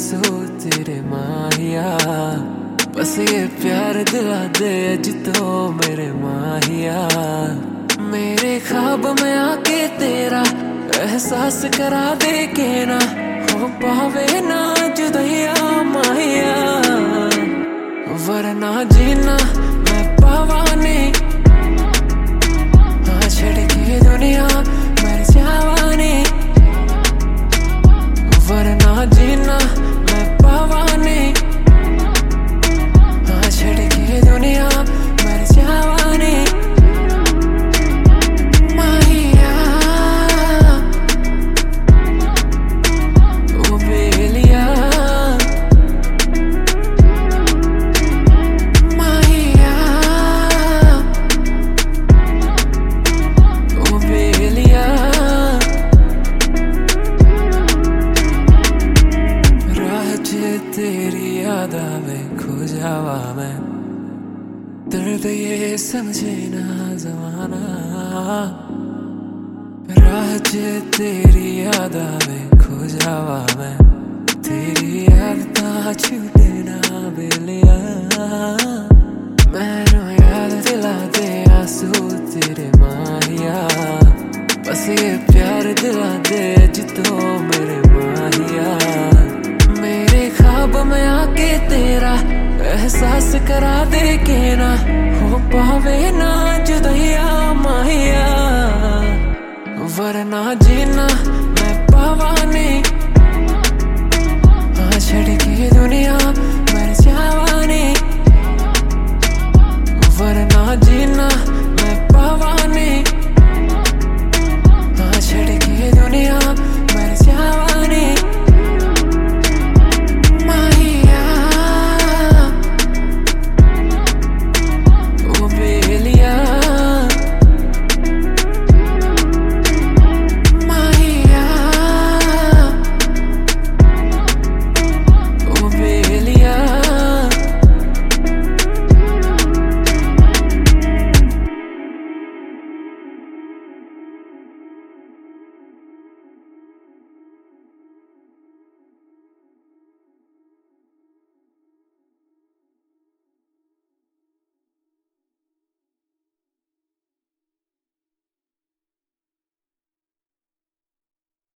आंसू तेरे माहिया, बस ये प्यार दिला दे अज तो मेरे माहिया। मेरे ख्वाब में आके तेरा एहसास करा दे के ना हो पावे ना जुदैया माहिया, वरना जीना मैं पावा नहीं। हाँ छड़ के दुनिया मर जावा नहीं, वरना जीना मैं पावा नहीं। हाँ छड़ के दुनिया मर जावा नहीं। माहिया ओ बेलिया, माहिया ओ बेलिया। तेरी याद आवे खो जावा मैं, दर्द ये समझे ना जमाना। राह च तेरी याद आवे खो जावा मैं, तेरी याद ता छूटे ना बेलिया। मैनू याद दिला दे आंसू तेरे माहिया, बस ये प्यार दिला दे अज तो मेरे माहिया। मेरे ख्वाब में आके तेरा एहसास करा दे के ना हो पावे ना जुदैया माहिया, वरना जीना मैं पावा नहीं।